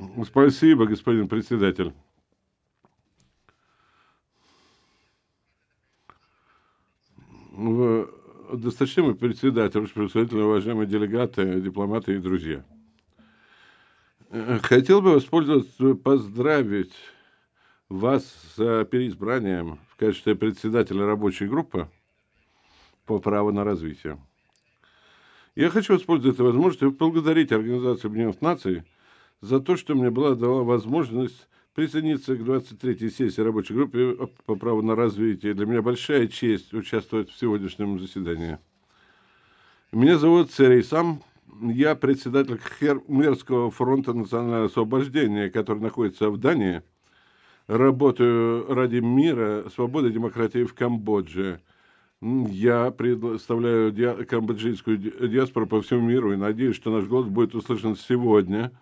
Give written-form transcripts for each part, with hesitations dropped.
Спасибо, господин председатель. В- Досточтимый председатель, представители, уважаемые делегаты, дипломаты и друзья. Хотел бы воспользоваться, поздравить вас с переизбранием в качестве председателя рабочей группы по праву на развитие. Я хочу воспользоваться этой возможностью и поблагодарить Организацию Объединенных Наций за то, что мне была дала возможность присоединиться к 23-й сессии рабочей группы по праву на развитие. Для меня большая честь участвовать в сегодняшнем заседании. Меня зовут Церей Сам. Я председатель Хмерского фронта национального освобождения, который находится в Дании. Работаю ради мира, свободы и демократии в Камбодже. Я представляю камбоджийскую диаспору по всему миру и надеюсь, что наш голос будет услышан сегодня.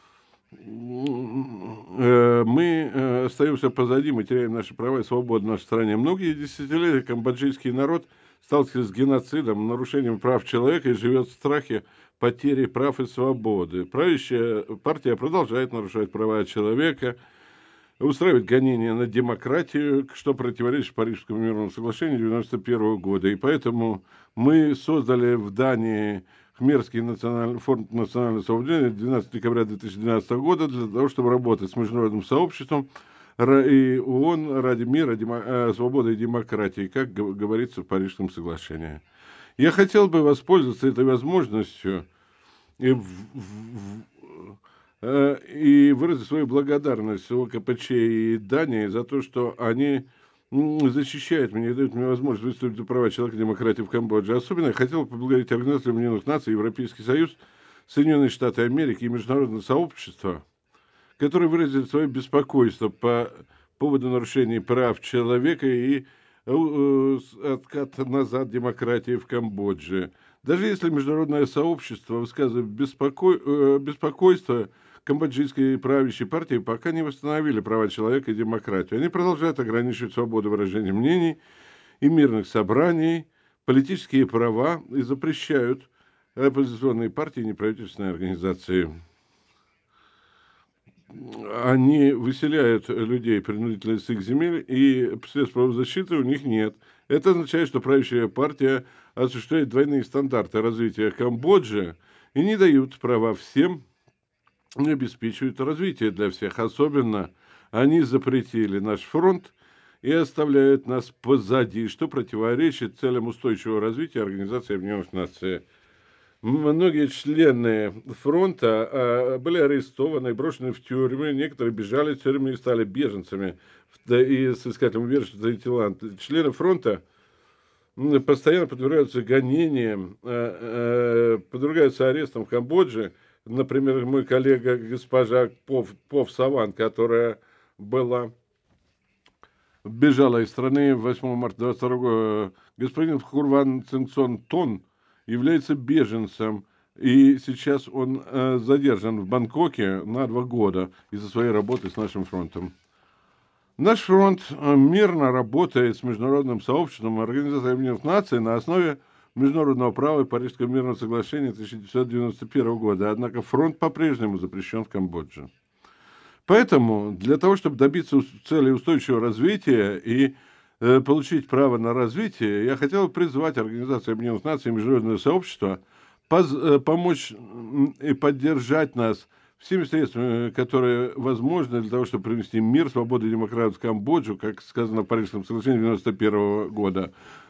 Мы остаемся позади, мы теряем наши права и свободу в нашей стране. Многие десятилетия камбоджийский народ сталкивается с геноцидом, нарушением прав человека и живет в страхе потери прав и свободы. Правящая партия продолжает нарушать права человека, устраивать гонения на демократию, что противоречит Парижскому мирному соглашению 1991 года. И поэтому мы создали в Дании Хмерский фонд национального освобождения 12 декабря 2012 года для того, чтобы работать с международным сообществом и ООН ради мира, свободы и демократии, как говорится в Парижском соглашении. Я хотел бы воспользоваться этой возможностью и, и выразить свою благодарность ОКПЧ и Дании за то, что они защищают меня и дают мне возможность выступить за права человека и демократии в Камбодже. Особенно я хотел бы поблагодарить Организацию Объединенных Наций, Европейский Союз, Соединенные Штаты Америки и международное сообщество, которые выразили свое беспокойство по поводу нарушений прав человека и откат назад демократии в Камбодже. Даже если международное сообщество высказывает беспокойство, камбоджийской правящей партии пока не восстановили права человека и демократию. Они продолжают ограничивать свободу выражения мнений и мирных собраний, политические права и запрещают оппозиционные партии и неправительственные организации. Они выселяют людей принудительно с их земель, и средств правозащиты у них нет. Это означает, что правящая партия осуществляет двойные стандарты развития Камбоджи и не дают права всем, не обеспечивают развитие для всех. Особенно они запретили наш фронт и оставляют нас позади, что противоречит целям устойчивого развития Организации Объединенных Наций. Многие члены фронта были арестованы, брошены в тюрьмы, некоторые бежали из тюрьмы и стали беженцами и с искателем убежища в Таиланд. Члены фронта постоянно подвергаются гонениям, подвергаются арестам в Камбодже. Например, мой коллега госпожа Пов Саван, которая бежала из страны 8 марта 22 года. Господин Хурван Цинцон Тон является беженцем, и сейчас он задержан в Бангкоке на 2 года из-за своей работы с нашим фронтом. Наш фронт мирно работает с международным сообществом Организации Объединенных Наций на основе международного права и Парижского мирного соглашения 1991 года, однако фронт по-прежнему запрещен в Камбодже. Поэтому для того, чтобы добиться цели устойчивого развития и получить право на развитие, я хотел бы призвать Организацию Объединенных Наций и международное сообщество помочь и поддержать нас всеми средствами, которые возможны для того, чтобы привести мир, свободу и демократию в Камбоджу, как сказано в Парижском соглашении 1991 года.